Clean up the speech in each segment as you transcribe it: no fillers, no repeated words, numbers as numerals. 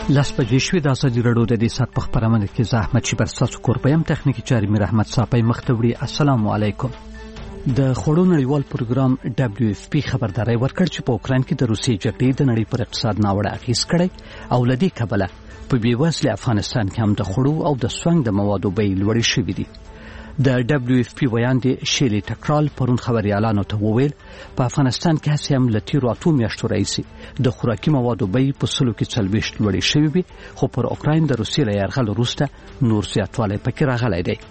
لاس بجې شوې د ازادي راډیو د دې سات په خبرونه کې زه احمد شیبر ستاسو کوربیم تخنیکی چاري میر احمد صاحب مختوړي. السلام علیکم. د خړو نړیوال پروګرام WFP خبرداري ورکړ چې په اوکران کې د روسي جګړې د نړۍ پر اقتصاد ناوړه اغیز کړی او لدې کبله په بیوزله افغانستان کې هم د خړو او د سونګ د موادو بیې لوړې شوې دي. د WFP ویاندې شیلی ټکرال پرون خبريالانو ته وویل په افغانستان کې هڅه هم لتیرو اتو میاشتو راځي د خوراکي موادو بیې په سلو کې 40 لوړې شوې وي، خو پر اوکران د روسي له یرغل وروسته نور زیاتوالی پکې راغلی دی.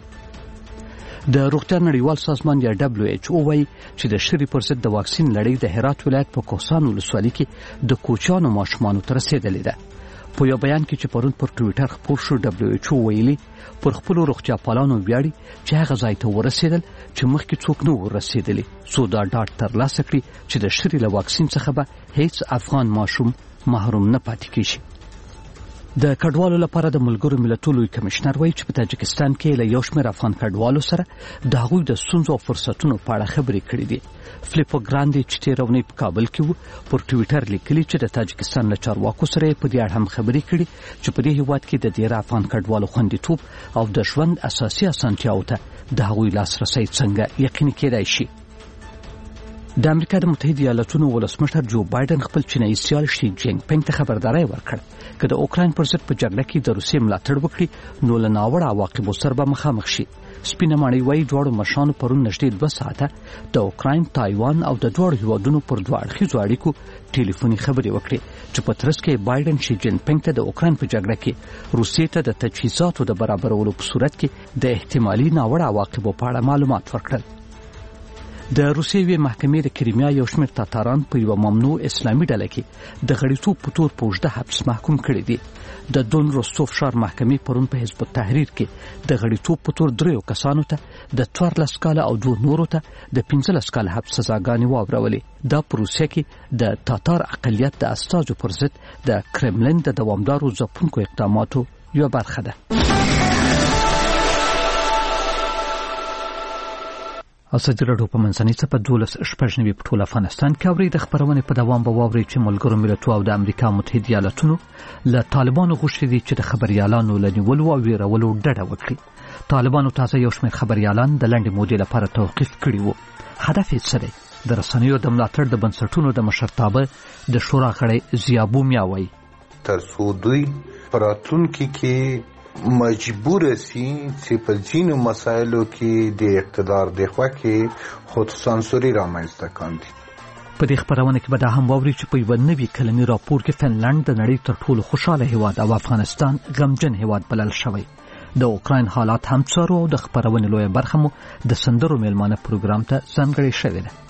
د روغتیا نړیوال سازمان یا WHO وايي چې د شری پر ضد د واکسین لړۍ د هرات ولایت په کوهستان ولسوالۍ کې د کوچانو ماشومانو تر رسیدلې ده. په یو بیان کې چې پرون پر ټوئیټر خپور شو WHO ویلي پر خپل روغتیا پالانو ویاړي چې هغه ځای ته ورسېدل چې مخکې څوک نه ورسېدلی، سو دا ډاډ ترلاسه کړي چې د شری له واکسین څخه به هیڅ افغان ماشوم محروم نه پاتې کیږي. د کډوالو لپاره د ملګرو ملتونو لوی کمشنر وایي چې په تاجکستان کې له یو شمېر افغان کډوالو سره د هغوی د ستونزو او فرصتونو په اړه خبرې کړې دي. فلیپو ګراندي چې تېره اونۍ په کابل کې و پر ټوئیټر لیکلي چې د تاجکستان له چارواکو سره په دې اړه هم خبرې کړي چې په دې هېواد کې د ډېر افغان کډوالو خوندیتوب او د ژوند اساسي اسانتیاو ته د هغوی لاسرسی څنګه یقیني کېدای شي. د امریکا د متحده ایالاتونو ولسمشر جو بایدن خپل چینایي سیال شي جینګ پینګ ته خبرداري ورکړه چې د اوکران پر ضد په جګړه کې د روسیې ملاتړ وکړي نو له ناوړه عواقبو سره به مخامخ شي. سپینه ماڼۍ وايي دواړو مشرانو پرون نږدې 2 ساعته د اوکران، تایوان او د دواړو هیوادونو پر دوه اړخیزو اړیکو ټلیفوني خبرې وکړې چې په ترڅ کې بایدن شي جین پینګ ته د اوکران په جګړه کې روسیې ته د تجهیزاتو د برابرولو په صورت کې د احتمالي ناوړه عواقبو په اړه معلومات ورکړل. د روسیې محکمې د کریمیا یو شمېر تاتاران په یو ممنوع اسلامي ډله کې د غړیتوب په تور په اوږده حبس محکوم کړي دي. د دون روستوف ښار محکمې پرون په حزب التحریر کې د غړیتوب په تور 3 کسانو ته د 14 کاله او 2 نورو ته د 15 کاله حبس سزاګانې واورولې. دا په روسیه کې د تاتار اقلیت د استازو پر ضد د کرملین د دوامدارو ځپونکو اقداماتو یو برخه ده. ازادي راډیو په منځنۍ صفحه 12 په ټول افغانستان کې اوري. د خبرونې په دوام به واوري چې ملګرو ملتونو او د امریکا متحده ایالاتونو له طالبانو غوښتي دي چې د خبريالانو له نیولو او ویرولو ډډه وکړي. طالبانو تازه یو شمېر خبريالان د لنډې مودې لپاره توقیف کړي وو. هدف یې څه دی؟ د رسنیو د ملاتړ د بنسټونو د مشرتابه د شورا غړی ضیابو میا وایي تر څو دوی پراتونکو کې مجبور سي چې په ځینو مسایلو کې د اقتدار د خوا کې خود سانسوري رامنځته کاندي. په دې خبرونه کې به دا هم واوري چې په یو نوي کلنی راپور کې فنلند د نړۍ تر ټولو خوشاله هیواد او افغانستان غمجن هیواد بلل شوی. د اوکران حالات هم څارو او د خبرونې لویه برخه مو د سندرو میلمانه پروګرام ته ځانګړې شوې ده.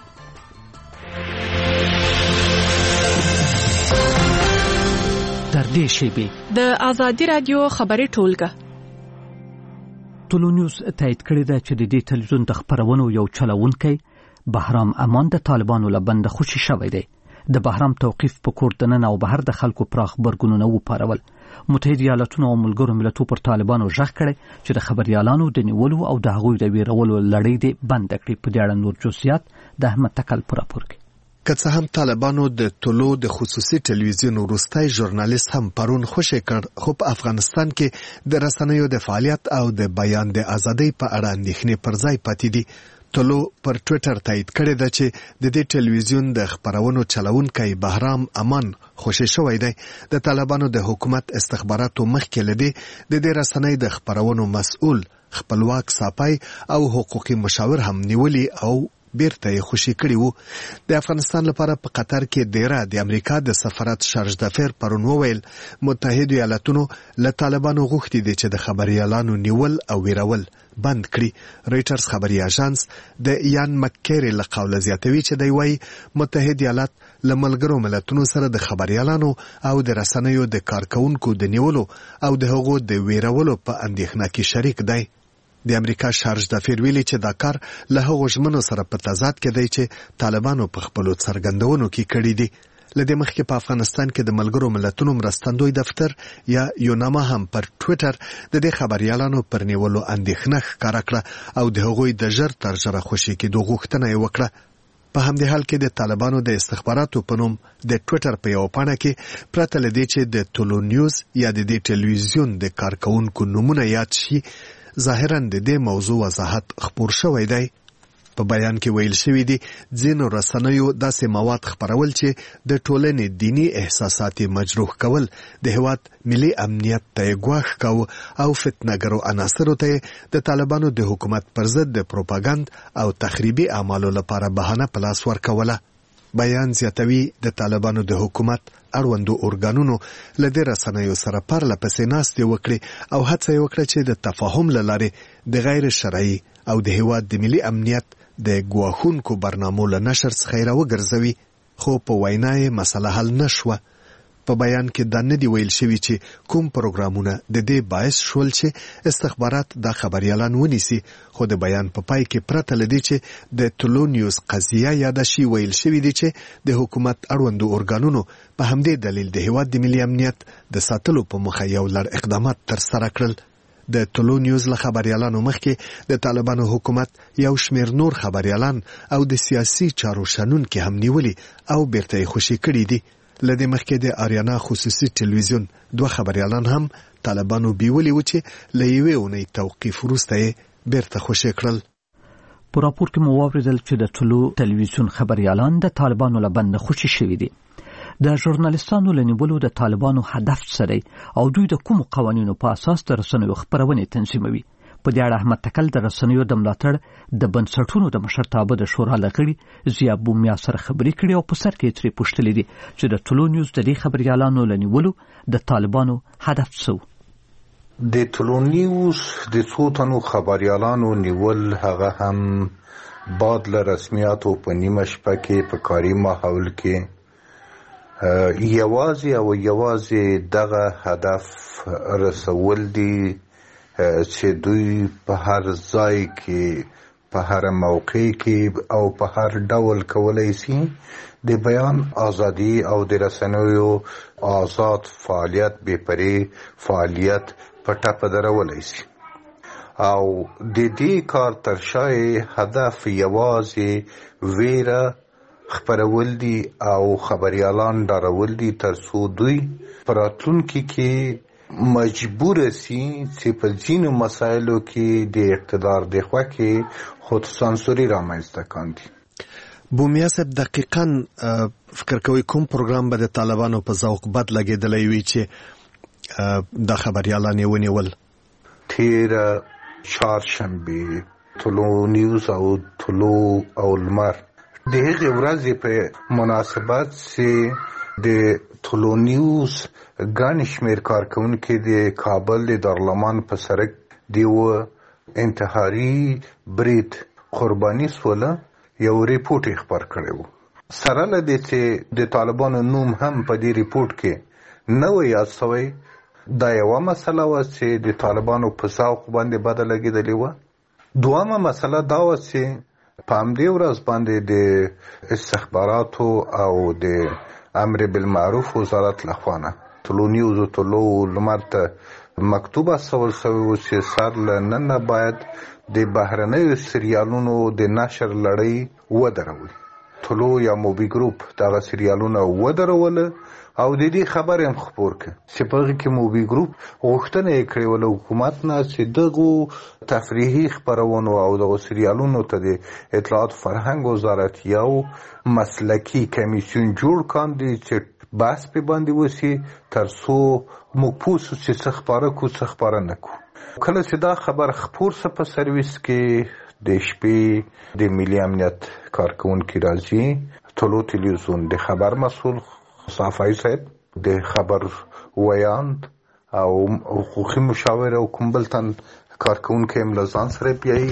د ازادي رادیو خبري ټولګه ټولو نیوز تایید کړی ده چې د دې تلویزیون د خبرونو یو چلوونکی بهرام امان د طالبانو له بنده خوشي شوی دی. د بهرام توقیف په کور دننه او بهر د خلکو پراخ برګونونه وپارول. متحده ایالاتونو او ملګرو ملتونو پر طالبانو ژغ کړی چې د خبريالانو د نیولو او د هغوی د ویرولو لړۍ دې بند کړي. په دې اړه نور جزئیات د احمد تکل پر راپور کې. که څه هم طالبانو د طلوع د خصوصي ټلویزیون وروستی ژورنالیست هم پرون خوشی کړ، خو په افغانستان کې د رسنیو د فعالیت او د بیان د ازادۍ په اړه اندېښنې پر ځای پاتې دي. طلوع پر ټویټر تایید کړی ده چې د دې ټلویزیون د خبرونو چلوونکی بهرام امان خوشی شوی دی. د طالبانو د حکومت استخباراتو مخکې لدی د دې رسنۍ د خبرونو مسؤل خپلواک ساپای او حقوقي مشاور هم نیولي او بیرته یې خوشي کړي وو. د افغانستان لپاره په قطر کې دیره د امریکا د سفارت شارج دافیر پرون وویل متحده ایالاتونو له طالبانو غوښتي دي چې د خبريالانو نیول او ویرول بند کړي. رويټرز خبري اژانس د یان مککری له قوله زیاتوي چې دی وايي متحده ایالات له ملګرو ملتونو سره د خبريالانو او د رسنیو د کارکونکو د نیولو او د هغو د ویرولو په اندېښنه کې شریک دی. د امریکا شارج دافیر ویلي چې دا کار له هغو ژمنو سره په تضاد کې دی چې طالبانو په خپلو څرګندونو کې کړي دي. له دې مخکې په افغانستان کې د ملګرو ملتونو مرستندوی دفتر یا یوناما هم پر ټویټر د دې خبريالانو پر نیولو اندېښنه ښکاره کړه او د هغوی د ژر تر ژره خوشي کېدو غوښتنه یې وکړه. په همدې حال کې د طالبانو د استخباراتو په نوم د ټوئیټر په یو پاڼه کې پرته له دې چې د ټولو نیوز یا د دې ټلویزیون د کارکونکو نومونه یاد شي ظاهرا د دې موضوع وضاحت خپور شوی دی. په بیان کې ویل شوی دی ځینو رسنیو داسې مواد خپرول چې د ټولنې دینی احساسات مجروح کول، د هیواد ملي امنیت ته ګواښ کاوه او فتنهګرو عناصرو ته د طالبانو د حکومت پر ضد د پروپاګاند او تخریبي اعمالو لپاره بهانه په لاس ورکوله. بیان زیاتوي د طالبانو د حکومت اړوندو ارګانونو له دې رسنیو سره پرله پسې ناستې وکړي او هڅه یې وکړه چې د تفاهم له لارې د غیر شرعي او د هیواد د ملي امنیت د ګواښونکو برنامو له نشر څخه یې راوګرځوي، خو په وینا یې مسله حل نه شوه. په بیان کې دا نه دی ویل شوي چې کوم پروګرامونه د دې باعث شول چې استخبارات دا خبریالان ونیسي، خو د بیان په پای کې پرته له دې چې د ټولو نیوز قضیه یاده شي ویل شوي دي چې د حکومت اړوندو ارګانونو په همدې دلیل د هیواد د ملي امنیت د ساتلو په موخه یو لړ اقدامات ترسره کړل. د ټولو نیوز له خبریالانو مخکې د طالبانو حکومت یو شمېر نور خبریالان او د سیاسي چارو شنونکي هم نیولي او بیرته یې خوشي کړي دي. له دې مخکې د آریانا خصوصي ټلویزیون 2 خبریالان هم طالبانو بیولي و چې له یوې اونۍ توقیف وروسته یې بیرته خوشي کړل. په راپور کې مو واورېدل چې د ټولو ټلویزیون خبریالان د طالبانو له بنده خوشي شوي دي. د ژورنالیستانو له نیولو د طالبانو هدف څه دی او دوی د کومو قوانینو په اساس د رسنیو خپرونې تنظیموي؟ په دې اړه احمد تکل د رسنیو د ملاتړ د بنسټونو د مشرتابه د شورا له غړي ضیا بومیا سره خبرې کړې او په سر کې ترې پوښتلې دي چې د ټولو نیوز د دې خبریالانو له نیولو د طالبانو هدف څه و. د ټولو نیوز د څو تنو خبریالانو نیول هغه هم بعد له رسمیاتو په نیمه شپه کې په کاري ماحول کې یوازې دغه هدف رسول دي چې دوی په هر ځای کې په هر موقع کې او په هر ډول کولای شي د بیان ازادي او د رسنیو آزاد فعالیت بې پرې فعالیت په ټاپه درولای شي او د دې کار تر شا هدف یوازې ویره خبرول دي او خبريالان ډارول دي ترڅو دوی پراتونکو کې مجبور سي چې په ځینو مسایلو کې د اقتدار د خوا کې خود سانسوري رامنځته کاندي. بومیا صاحب دقیقاً فکر کوي کوم پروګرام به د طالبانو په ذوق بد لګیدلی وي چې د خبريالان ونیول؟ تیر چهارشنبه ټولو نیوز او ټولو او لمر د هغې ورځې په مناسبت چې د ټولو نیوز ګڼ شمېر کارکونکي د کابل د دارالمان په سړک د یوه انتحاري برید قرباني سوله یو ریپورټ یې خپر کړی و. سره له دې چې د طالبانو نوم هم په دې ریپورټ کې نه و یاد شوی، دا یوه مسله وه چې د طالبانو په ذوق باندې بده لګېدلې وه. دویمه مسله دا وه چې په همدې ورځ باندې د استخباراتو او د امر بالمعروف وزارت لخوا نه ټولو نیوز او ټولو لمر ته مکتوب استول شوی و چې سر له نن باید د بهرنیو سریالونو د نشر لړۍ ودروي. ټولو یا موبي ګروپ دغه سریالونه ودروله او د دې خبر هم خپور کړ چې په هغې کې موبي ګروپ غوښتنه یې کړې وه له حکومت نه چې دغو تفریحي خپرونو او دغو سریالونو ته د اطلاعات فرهنګ وزارت یو مسلکي کمیسیون جوړ کاندي چې بحث پې باندې وشي تر څو موږ پوه شو چې څه خپاره کړو څه خپاره نه کړو. کله چې دا خبر خپور شه په سرویس کې د شپې د ملي امنیت کارکونکي راځي ټولو تلویزیون د خبر مسئول صافی صاحب د خبر ویاند او حقوقي مشاور او کوم بل تن کارکونکي هم له ځان سره بیایي.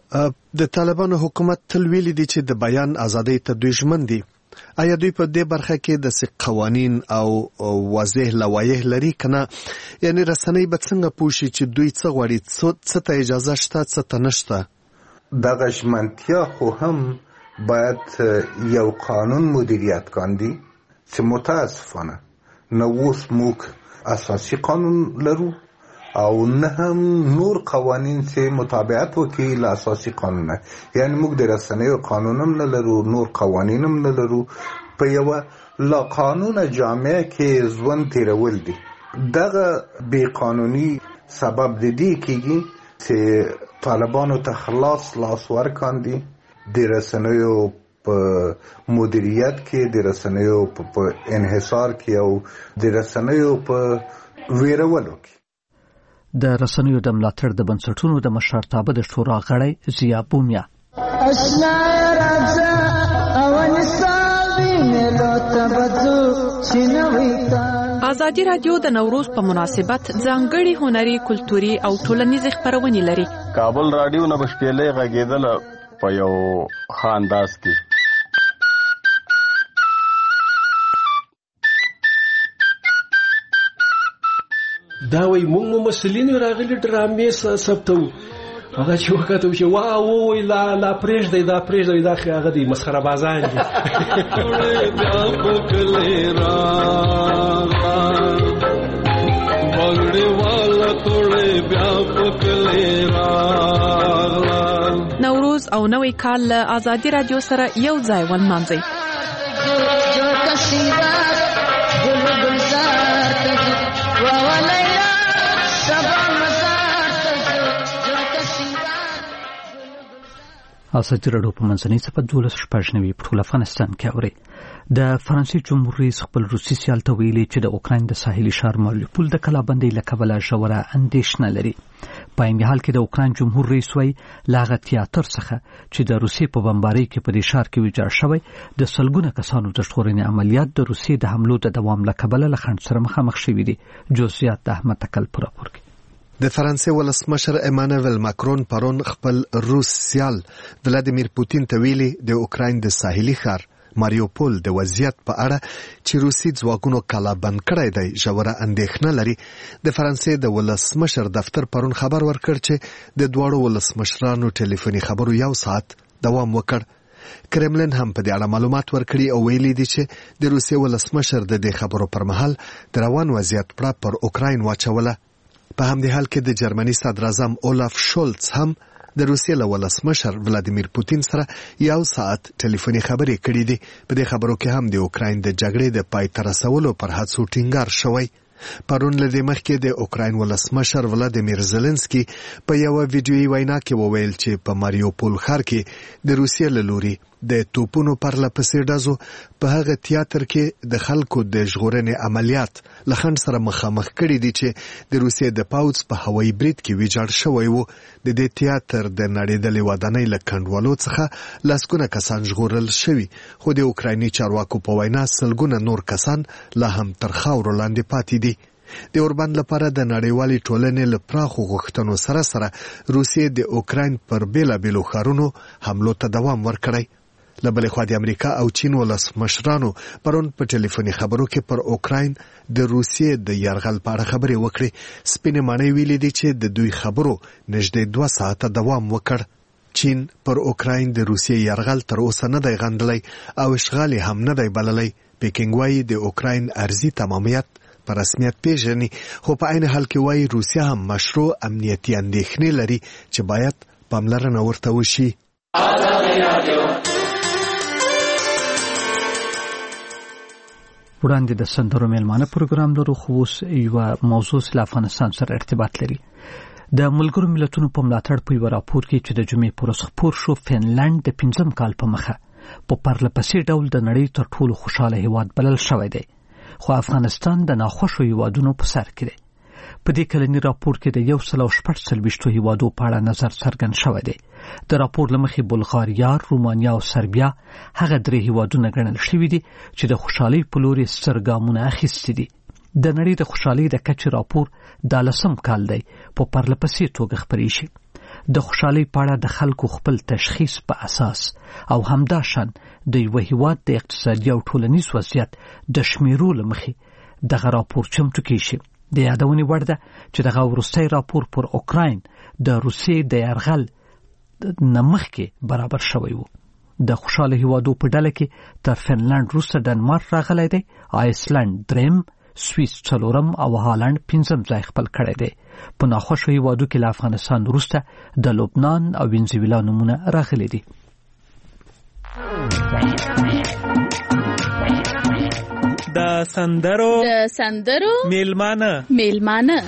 د طالبانو حکومت تل ویلي دي چې د بیان ازادۍ ته دوی ژمن دي. آیا دوی په دې برخه کې د قوانین او واضح لوایح لري کنه؟ یعنی رسنۍ به څنګه پوه شي چې دوی څه غواړي، څه ته اجازه شته، څه ته نشته؟ دغه ژمنتیا خو هم باید یو قانون مدیریت کاندي چې متاسفانه نه اوس موږ اساسي قانون لرو او نه هم نور قوانین چې مطابقت وکړي له اساسي قانون. یعنی موږ د رسنیو قانون هم نه لرو، نور قوانین هم نه لرو، په یوه لا قانونه جامعه کې ژوند تیرول دي. دغه بې قانوني سبب د دې کېږي چې طالبانو ته خلاص لاس ورکاندي د رسنیو په مدیریت کې، د رسنیو په انحصار کې او د رسنیو په ویرولو کې. د رسنیو د ملاتړ د بنسټونو د مشرتابه د شورا غړی ضیا بومیا ازادي رادیو د نوروز په مناسبت ځانګړي هنري، کلتوري او ټولنیزې خبرونه لري. کابل رادیو نه بشپېلې غږیدل په یو خانداس کې. دا وای موږ مسلین راغلي ډرامې ثبتو. هغه چې وکړو چې واو لا پرېږدي دا هغه دی مسخره بازان دي. نوروز او نوی کال له ازادي رادیو سره یو ځای ونمانځئ. ازادي رادیو په منځنۍ صفحه 12 په افغانستان کې اوري. د فرانسې جمهور رئیس خپل روسي سیال ته ویلي چې د اوکراین د ساحلي ښار ماریوپول د کلابندۍ له کبله ژوره اندېښنه لري. په عین حال کې د اوکراین جمهور رئیس وایي له هغه تیاتر څخه چې د روسیې په بمبارۍ کې په دې ښار کې ویجاړ شوی د سلګونه کسانو د ژغورنې عملیات د روسیې د حملو د دوام له کبله له خنډ سره مخامخ شوي دي. جزئیات د احمد تکل په راپور کې. د فرانسې ولسمشر ایمانوئل ماکرون پرون خپل روس سیال ولادیمیر پوتین ته ویلي د اوکراین د ساحلي ښار ماریوپول د وضعیت په اړه چې روسي ځواکونو کلابند کړی دی ژوره اندېښنه لري. د فرانسې د ولسمشر دفتر پرون خبر ورکړ چې د دواړو ولسمشرانو ټلیفوني خبرو 1 ساعت دوام وکړ. کرملین هم په دې اړه معلومات ورکړي او ویلي دي چې د روسي ولسمشر د دې خبرو پر مهال د روان وضعیت پر اوکراین واچوله. په همدې حال کې د جرمني صدر اعظم اولاف شولز هم د روسیې له ولسمشر ولادیمیر پوتین سره 1 ساعت ټلیفوني خبرې کړې دي. په دې خبرو کې هم د اوکراین د جګړې د پای ته رسولو پر هڅو ټینګار شوی. پرون له دې مخکې د اوکراین ولسمشر ولادیمیر زيلنسکي په یو ویډیويي وینا کې وویل چې په ماریوپول ښار کې د روسیې له لوري د توپونو پرله پسې ډزو په هغه تیاتر کې د خلکو د ژغورنې عملیات له خنډ سره مخامخ کړي دي چې د روسیې د پاوځ په هوایي برید کې ویجاړ شوی وو. د دې تیاتر د نړیدلې ودانۍ له کنډوالو څخه لسګونه کسان ژغورل شوي، خو د اوکرایني چارواکو په وینا سلګونه نور کسان لا هم تر خاورو لاندې پاتې دي. د اوربند لپاره د نړیوالې ټولنې له پراخو غوښتنو سره روسیې د اوکراین پر بیلابیلو ښارونو حملو ته دوام ورکړی. له بلې خوا د امریکا او چین ولسمشرانو پرون په ټلیفوني خبرو کې پر اوکراین د روسیې د یرغل په اړه خبرې وکړې. سپینې ماڼۍ ویلي دي چې د دوی خبرو نږدې 2 ساعته دوام وکړ. چین پر اوکراین د روسیې یرغل تر اوسه نه دی غندلی او اشغال هم نه دی بللی. پیکینګ وایي د اوکراین ارضي تمامیت په رسمیت پیژني، خو په عین حال کې وایي روسیه هم مشروع امنیتي اندېښنې لري چې باید پاملرنه ورته وشي. وړاندې د سندرو میلمانه پروګرام لرو، خو اوس یوه موضوع له افغانستان سره ارتباط لري. د ملګرو ملتونو په ملاتړ په یوه راپور کې چې د جمعې په ورځ خپور شو، فنلنډ د 5م کال په مخه په پرله پسې ډول د نړۍ تر ټولو خوشاله هیواد بلل شوی دی، خو افغانستان د ناخوښو هیوادونو په سر کې دی. په دې کلني راپور کې د 146 هیوادو په اړه نظر څرګند شوی دی. د راپور له مخې بلغاریا، رومانیا او سربیا هغه 3 هیوادونه ګڼل شوي دي چې د خوشحالۍ په لوري ستر ګامونه اخیستي دي. د نړۍ د خوشحالۍ د کچې راپور دا 10م کال دی په پرله پسې توګه خپرې شي. د خوشحالۍ په اړه د خلکو خپل تشخیص په اساس او همداشان د یو هیواد د اقتصادي او ټولنیز وضعیت د شمیرو له مخې دغه راپور چمتو کړي شي. د یادونې وړ ده چې دغه وروستی راپور پر اوکراین د روسیې د یرغل نه مخکې برابر شوی و. د خوشاله هیوادو په ډله کې تر فنلنډ وروسته ډنمارک راغلی دی، آیسلنډ 3، سویس 4 او هالند 5 ځای خپل کړی دی. په ناخوښو هیوادو کې له افغانستان وروسته د لبنان او وینزویلا نومونه راغلي دي. د سندرو میلمانه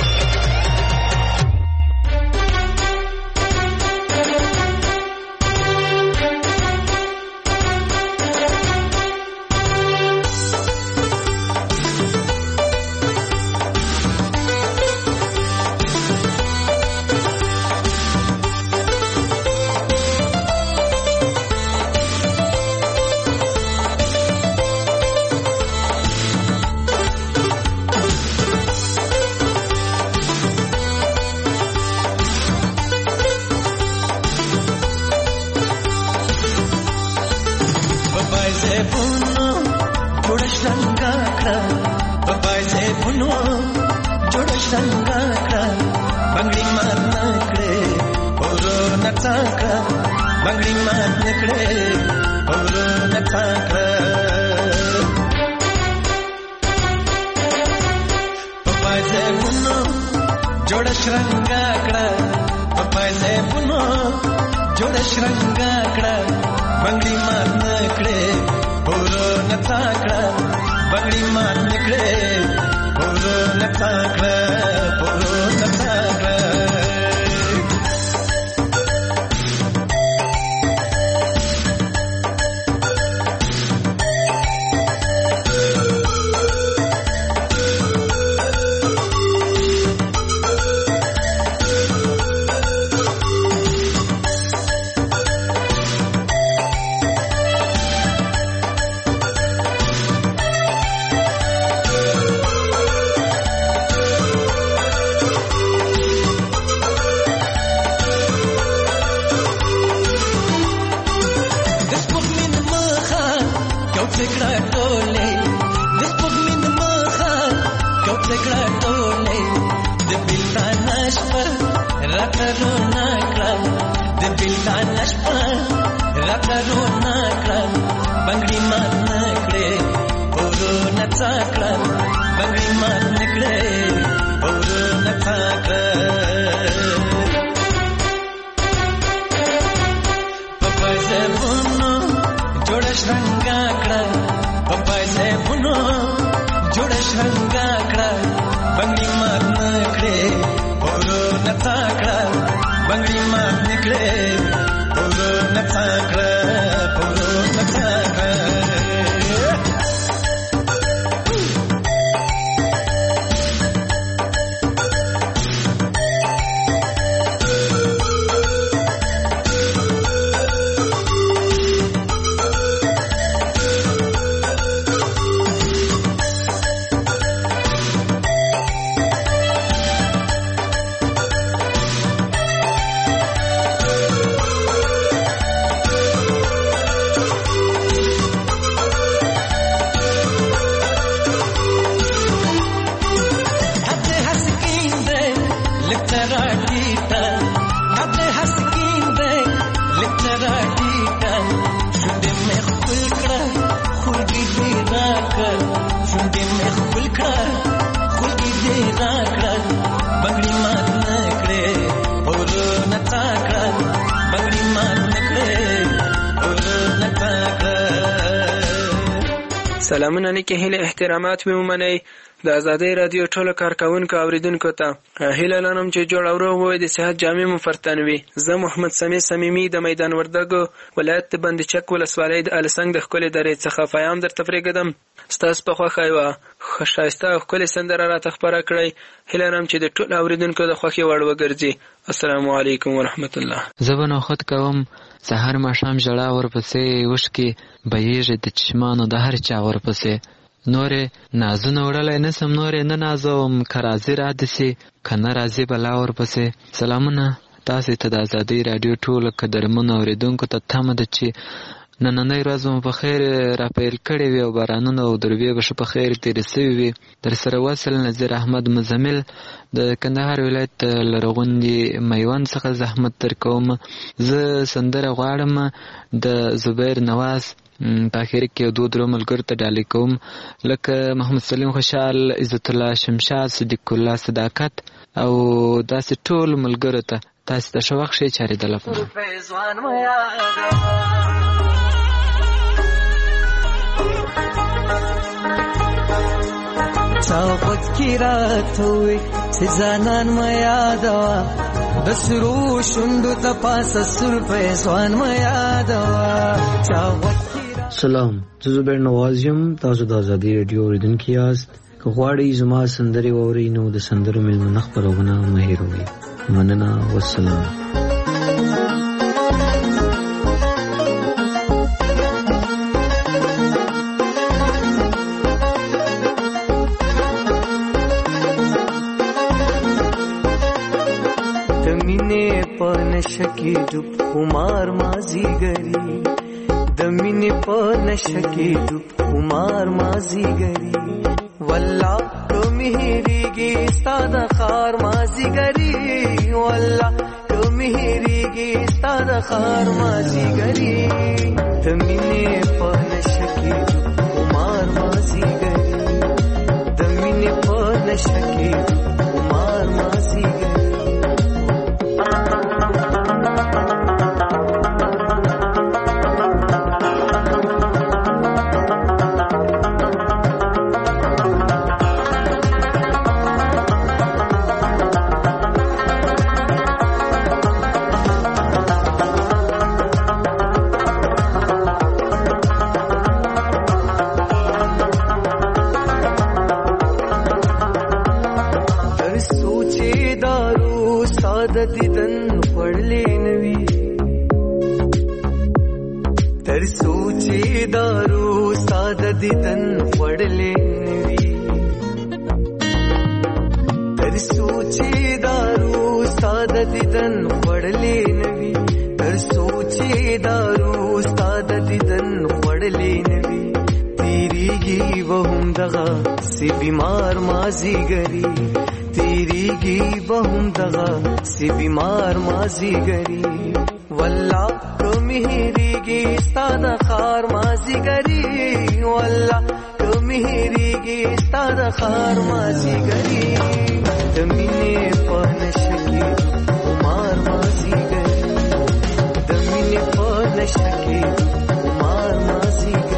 سلامونه نیکه هیله احترامات میومنئ د آزادۍ رادیو ټولو کارکونکو اوریدونکو ته هیله لرم چې جوړ او روغ وئ، د صحت جامې مو فرتن وي. زه محمد سمیع صمیمي د میدان وردګو ولایت د بندچک ولسوالۍ د السنګ د ښکلې درې څخه پیام درته پرېږدم. ستاسو په خوښه یوه ښایسته او ښکلې سندره راته خپره کړئ. هیله لرم چې د ټولو اوریدونکو د خوښې وړ وګرځي. السلام علیکم ورحمت الله. زه به نوخت کوم سحر ماښام ژړا ورپسې اوښکې بهیږي د چشمانو د هر چا ورپسې. نورې نازونه وړلی نسم، نورې نه نازوم که راځي رادسي که نه راځي بلا ورپسې. سلامونه تاسې ته د ازادۍ راډیو ټولو قدرمنو اورېدونکو ته تمه ده چې نننۍ ورځ مو په خیر را پیل کړې وي او بارانونه او دروبې به ښه په خیر تېرې سوي وي. در سره وصل نظیر احمد مزمل د کندهار ولایت لرغوندي میوند څخه زحمت در کوم. زه سندره غواړم د زبیر نواز په اخر کې دوه درو ملګرو ته ډالۍ کوم لکه محمد سلیم خوشحال، عزت الله شمشاد، صدیق الله صداقت او داسې ټول ملګرو ته تاسو ته ښه وخت ښې چارې د لپاره. چا وخت کې راتوي چې ځانان ما یادوا د سرو شوندو ته پاسه سر پیسوان ما یادوا چا وخت. سلام، زه زبیر نواز یم. تاسو د ازادي رادیو اوریدونکي یاست. که غواړئ زما سندرې واورئ نو د سندرو میلمنه خپرونه مه هېروئ. مننه، والسلام. نشکی ډوب خمار مازیګری د مینې په نشکی ډوب خمار مازیګری والله کومې هېریږي ستا د خار مازیګری والله کومې هېریږي ستا د خار مازیګری د مینې په نشکی ډوب خمار مازیګری د مینې په نشکی ډوب خمار مازیګری. دیدن پړلې نوي تر سوچې دارو ساده دیدن پړلې نوي تر سوچې دارو ساده دیدن پړلې نوي تر سوچې دارو ساده دیدن پړلې نوي تیریږي وهم دغه سی بیمار مازیګری تیریږي وهم دغه سی بیمار مازیګری والله کومې هېریږي ستا د خار مازیګری والله کومې هېریږي ستا د خار مازیګری د مینې په نشه کې خمار مازیګری د مینې په نشه کې خمار مازیګری.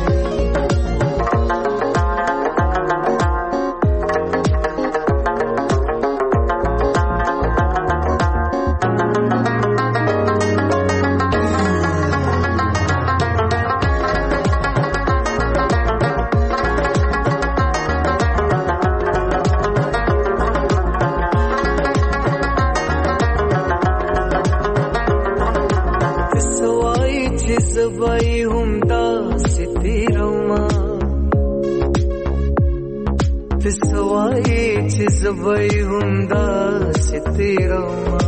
زبای هم دا ستیروما تسوای چې زبای هم دا ستیروما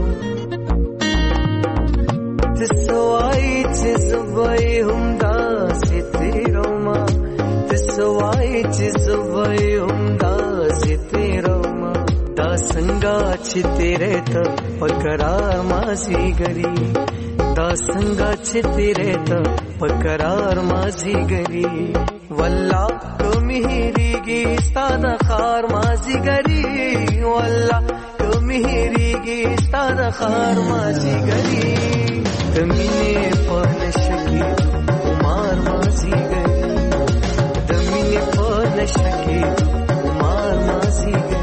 تسوای چې زبای هم دا ستیروما تسوای چې زبای هم دا ستیروما دا څنګه چې تیرې ته پکرار مازیګری دا څنګه چې تیرې ته پکرار مازیګری والله کومې هېریږي ستا د خار مازیګری والله کومې هېریږي ستا د خار مازیګری د مینې په نشه کې خمار مازیګری د مینې په نشه کې خمار مازیګری.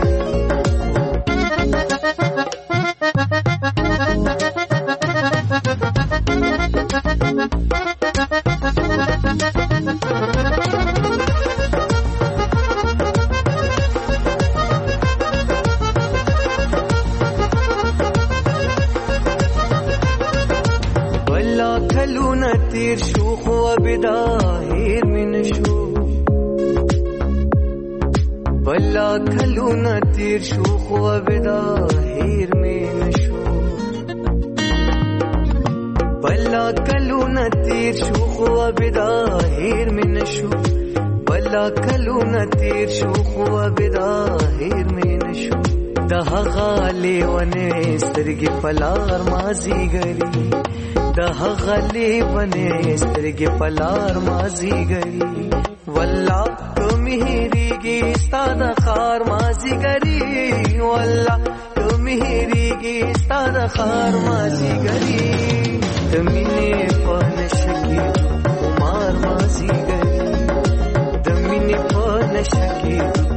تیر شو خو ابدا هیر می نشو بلا کلونه تیر شو خو ابدا هیر می نشو بلا کلونه تیر شو خو ابدا هیر می نشو بلا کلونه تیر شو خو ابدا هیر می نشو د هغه لیونې سترګې پلار مازیګری د هغه لیونې سترګې پلار مازیګری والله کمی هریږي ستا د خار مازیګری والله کمی هریږي ستا د خار مازیګری د مینې په نشه کې عمر مازیګری د مینې په نشه کې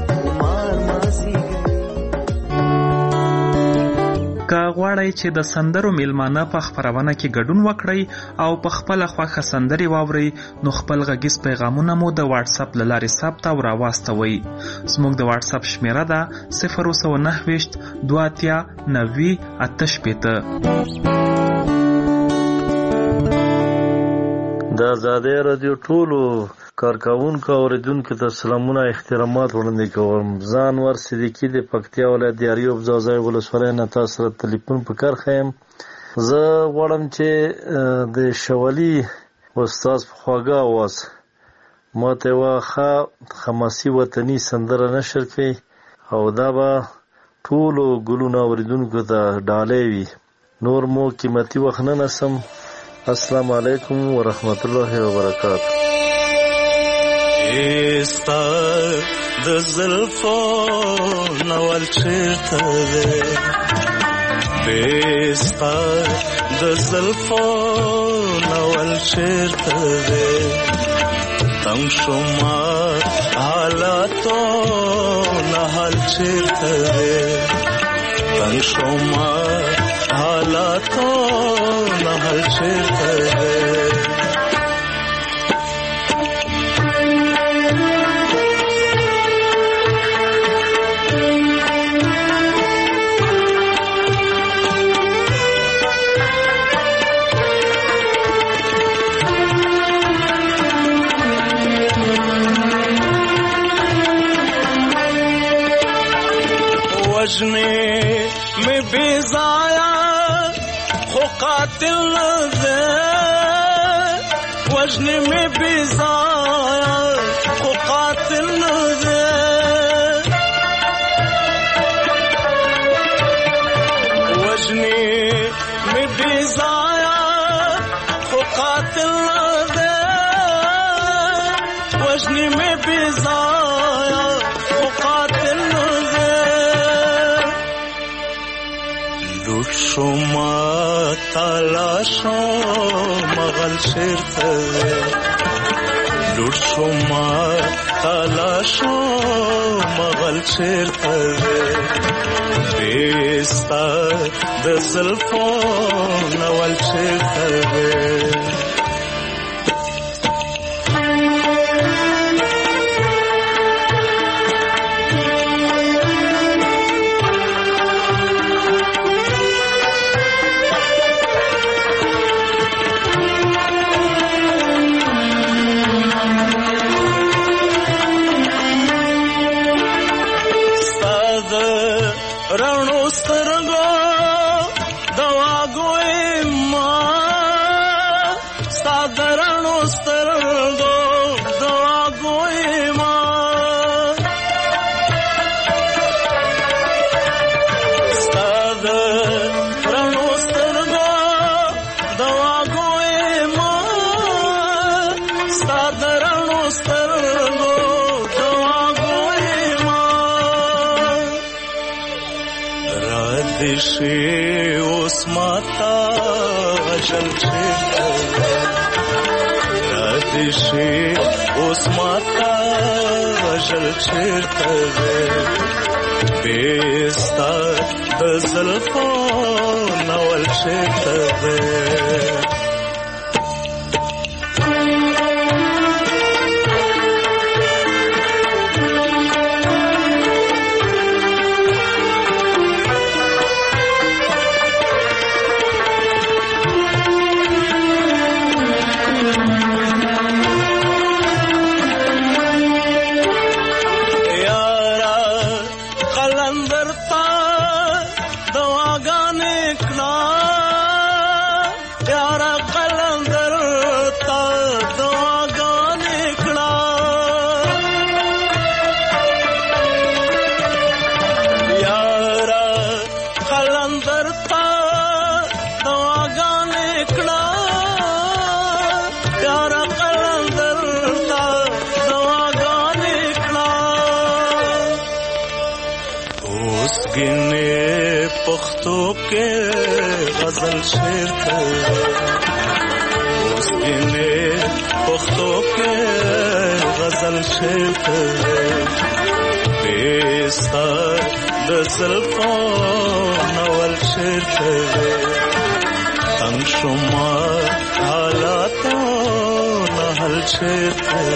که غواړئ چې د سندرو میلمانه په خپرونه کې ګډون وکړئ او په خپل خوښه سندرې واورئ نو خپل غږیز پیغامونه مو د واتس اپ له لارې ثبت او راواستوئ. زموږ د واتس اپ شمیره ده 029 2 90 88. د آزادۍ رادیو ټولو کارکوونکو او اوریدونکو ته سلامونه احترامات وړاندې کوم. زه انور صدیقي د پکتیا ولایت د اریوب ځاځی ولسوالۍ نه تاسو سره ټلیفون په کار خیم. زه غواړم چې د شولي استاد په خواږه اواز ماته یوه ښه خماسي وطني سندره نشر کړي او دا به ټولو ګلونو اوریدونکو ته ډالۍ وي. نور مو قیمتي وخت نه نسم. السلام علیکم ورحمت الله وبرکاته. ستا د زلفو نول چیرته دی ستا د زلفو نول چیرته دی تنگ شما حالاتو نه حال چیرته دی تنگ شما حالاتو نه حال چیرته دی وجنی میں بیزایا خو قاتل دے وجنی میں بیزایا خو قاتل دے وجنی میں بیزایا خو قاتل دے وجنی میں بیزایا خو قاتل شما تلاشو مغل چیرته لور شما تلاشو مغل چیرته بیستا د زلفو نول چیرته شي اوس ماتا غشل چیرته راځي شي اوس ماتا غشل چیرته بیستا د زلفو نول چیرته دواګانې کړه یاره गिने पख्तों के गजल शेर थे गिने पख्तों के गजल शेर थे बेस्तर दज़ल्फो नवल शेर थे तंग शुमार हालातों नहल शेर थे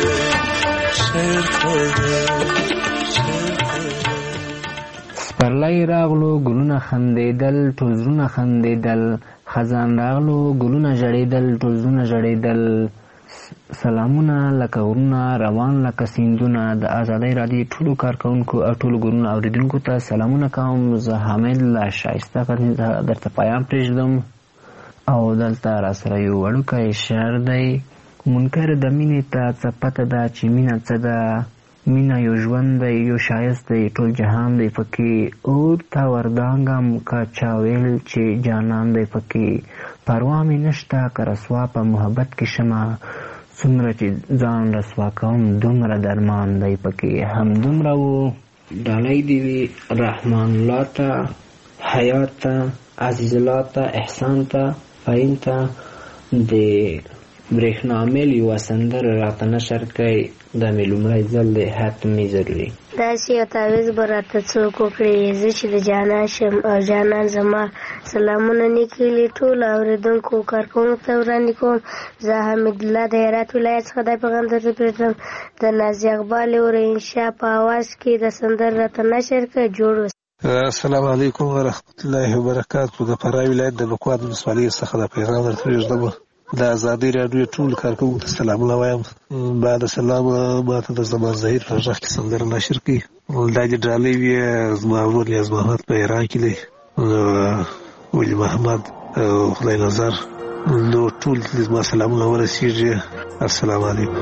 سپرلی راغلو ګلونه خندېدل ټول زړونه خندېدل خزان راغلو ګلونه ژړېدل ټول زړونه ژړېدل سلامونه لکه غرونه روان لکه سیندونه د آزادۍ راډیو ټولو کارکوونکو او ټولو ګلونو اوریدونکو ته سلامونه کوم. زه حامد له ښایسته غزني درته پیام پرېږدم او دلته راسره یو وړوکی شعر دی. منکر د مینې ته څه پته ده چې مینه څه ده، مینه یو ژوند دی یو ښایست دی ټول جهان دی پکې، اور ته وردانګم که چا ویل چې جانان دی پکې، پروا مې نشته که رسوا په محبت کې شمه، څومره چې ځان رسوا کوم دومره درمان دی پکې. همدومره و. ډالۍ دې وي رحمان الله ته، حیات ته، عزیز الله ته، احسان ته، فهیم ته. د برېښنا میل یوه سندره راته نشر کوي، دا مې لومړی ځل دی، حتمي ضروري. داسې یو تعویض به راته څوک وکړي زه چې د جانان شم او جانان زما. سلامونه نیکیلي ټولو اورېدونکو کارکوونکو ته وړاندې کوم. زه حمیدالله د هرات ولایت څخه دا پیغام درته پرېږدم. د نازي اقبال انشا په اواز کې د سندره راته نشر کړه. جوړ اوسئ. السلام علیکم ورحمت الله وبرکاتو. د فراه ولایت د بکوات ولسوالۍ څخه دا پیغام درته پرېږدم. د آزادۍ راډیو ټول کارکوونکو ته سلامونه وایم. بعد سلام ماته د زمان ظهیر په غږ کې سندره نشر کړي. دا چې ډالۍ وي زما ورور یاز محمد په ایران کې دی، ولی محمد خدای نظر، نو ټول زما سلامونه ورسیږي. السلام علیکم.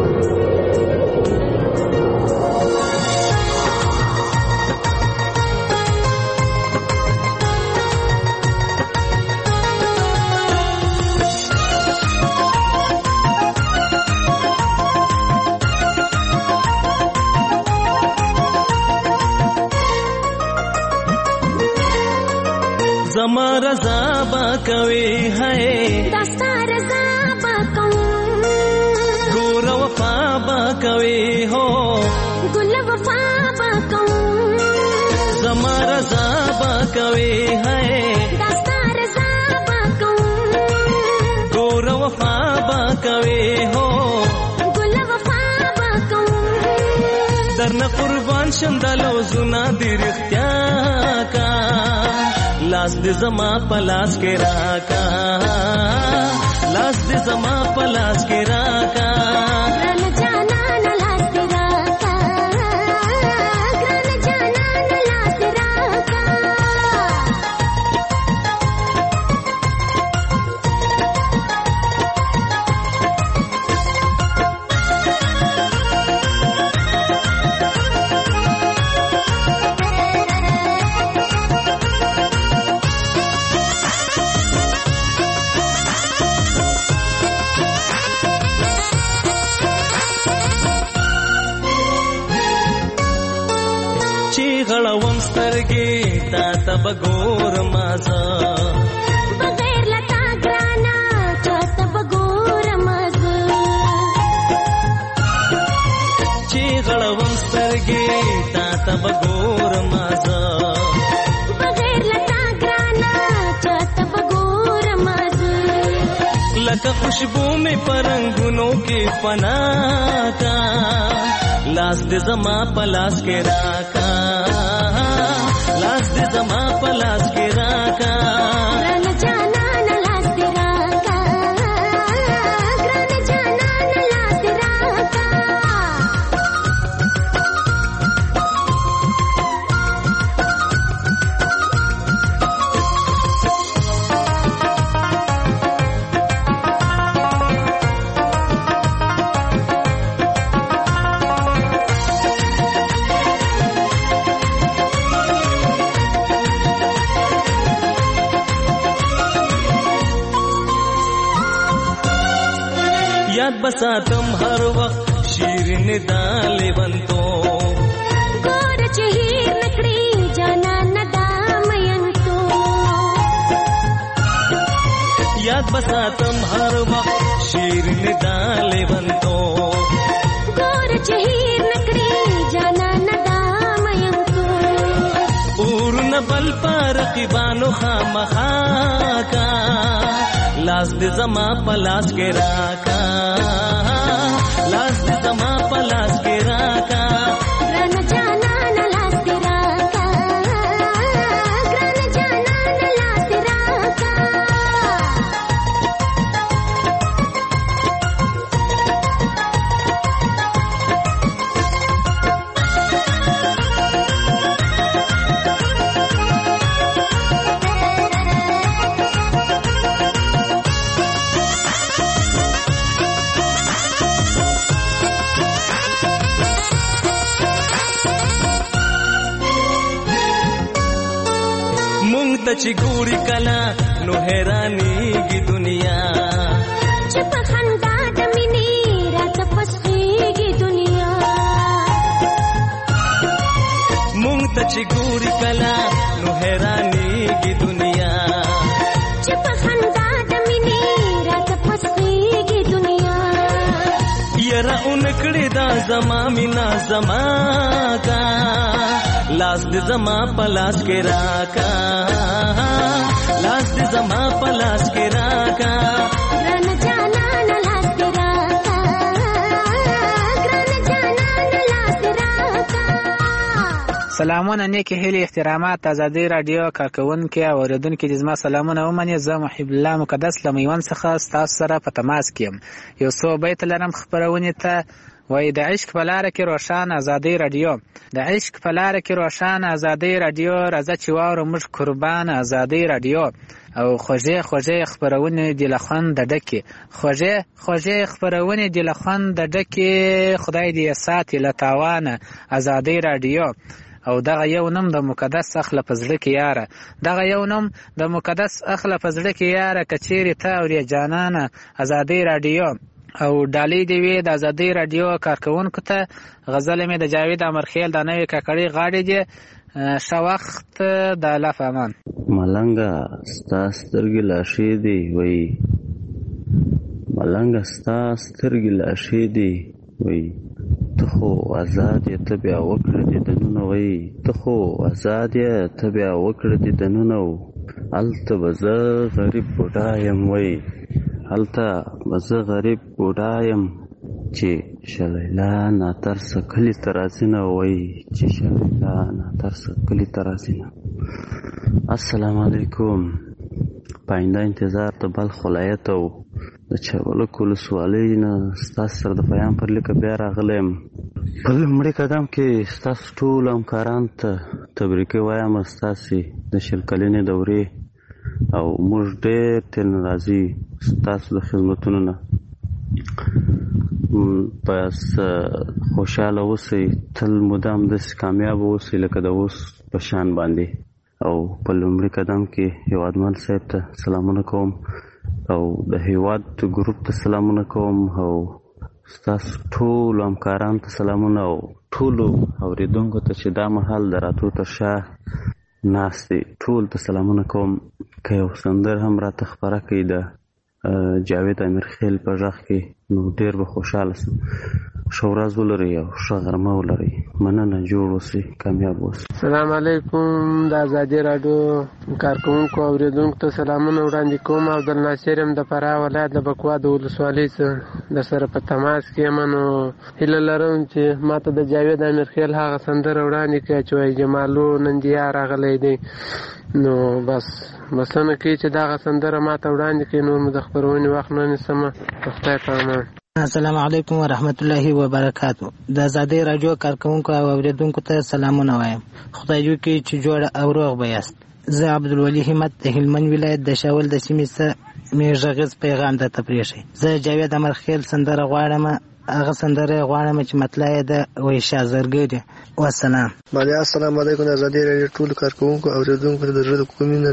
زما رضا با کوي ہے دستا رضا با کوم ګور وفا با کوي هو ګل وفا با کوم زما رضا با کوي ہے دستا رضا با کوم ګور وفا با کوي هو ګل وفا با کوم درنه قربان شندلو زنا دی رختیا کا لاس دې زما پلاس کې راکا، لاس دې زما پلاس کې راکا، ګران جانان لاس دې راکا، ګران جانان لاس دې راکا. غړوم سترګې تا ته بګور مازه بغیر لتا ګرانا تا ته بګور مازه چې غړوم سترګې تا ته بګور مازه بغیر لتا ګرانا تا ته بګور مازه لکه خوشبو مې پرنګونو کې فنا کا لاس دې زما پلاس کې راکا، لاس دې زما پلاس کې راکا، ګران جانان لاس دې راکا، ګران جانان لاس دې راکا. یاد بساتم هر وخت شیرین دالې بنتو ګور چې هیر نکړي جانا بساتم هر وخت شیرین دالې بنتو ګور چهیر نکړي جانا ندام یم تو اور نبل پر رقیبانو خامخا کا لاس دې زما پلاس کې راکا لاس دې زما پلاس کې راکا ګران جانا لاس دې راکا ګران جانا لاس دې راکا چې ګوري کلا نو حیرانېږي دنیا چې په خندا د مینې راته پسېږي دنیا مونږ ته چې ګوري کلا نو حیرانېږي دنیا چې په خندا د مینې راته پسېږي دنیا یاره اونکړې دا زما مینا زما کا لاس دې زما پلاس کې راکا لاس دې زما پلاس کې راکا ګران جانا لاس دې راکا ګران جانا لاس دې راکا سلامونه نیکی هیلې احترامات آزادي رادیو کارکونکو او اوریدونکو د زما سلامونه ومني زه محب الله مقدس له میوند څخه تاسو سره په تماس کې یو څو بیت لرم خبرونه ته وای د عشق په لار کې روشن آزادي رادیو د عشق په لار کې روشن آزادي رادیو راځي چې واورو موږ قربان آزادي رادیو او خوږه خبرونه د لخوان د ډکه خوږه خبرونه د لخوان د ډکه خدای دې ساتي لتاوانه آزادي رادیو او دغه یو نوم د مقدس اخله پزړه کې یاره دغه یو نوم د مقدس اخله پزړه کې یاره کچېری ته او جانانه آزادي رادیو او ډالۍ دی وی د آزادي رادیو کارکونکو ته غزل می د جاوید امرخیل د نوې ککړی غاړي دی شوخت د لاف امان ملنګا ستا سترګې لاشې دی وای ملنګا ستا سترګې لاشې دی وای ته خو آزاد ته بیا وکړه دې دنونه وای ته خو آزاد ته بیا وکړه دې دنونه الته بزه غریب بډایم وای هلته بزه غریب بوډایم چې شلیلا ناترس کلی ترازینه وای چې شلیلا ناترس کلی ترازینه السلام علیکم پاینده انتظار ته بلخ ولایت او د چرولک ولسوالۍ نه ستاسو سره د پیام پر لیکه بیا راغلی یم په لومړي قدم کې ستاسو ټولو همکارانو ته تبریکې وایم ستاسې د شل کلنې دورې او موږ ډېر ترې راضي ستاسو د خدمتونو نه بس خوشحاله اوسئ تل مدام داسې کامیاب اوسئ لکه د اوس په شان باندې او په لومړي قدم کې هیوادمل صاحب ته سلامونه کوم او د هیواد ګروپ ته سلامونه کوم او ستاسو ټولو همکارانو ته سلامونه او ټولو اورېدونکو ته چې دا مهال د راتلو تر شا ناست دی ټول ته سلامونه کوم که یو سندر هم راته خپره کړي د جاوید امیرخیل په غږ کې نو ډېر به خوشحاله سم ښه ورځ ولرئ او ښه غرمه ولرئ مننه جوړ اوسئ کامیاب اوسئ سلام علیکم د آزادي راډیو کارکوونکو او اوریدونکو ته سلامونه وړاندې کوم عبدالناصر یم د فراه ولایت د بکوا د ولسوالۍ څخه در سره په تماس کې یم نو هیله لرم چې ما ته د جاوید امیرخیل هغه سندره وړاندې کړه چې وایي جمالو نندیا راغلی دی نو بسنه کوي چې دغه سندره ما ته وړاندې کړي نور مو د خپرونې وخت نه نیسمه خدای په امان السلام علیکم ورحمت الله وبرکاتو د آزادي رادیو کارکونکو او اوریدونکو ته سلامونه وایم خدای دې وکړي چې جوړ او روغ به یاست زه عبدالولي همت د هلمند ولایت د شاول د سیمې څخه مې غږیز پیغام درته پرېښی زه جاوید امرخیل سندره غواړم هغه سندره غواړم چې مطلع یې د وای شازرګری والسلام السلام علیکم آزادي رادیو ټول کارکونکو او اوریدونکو ته د زړه کومینه ډک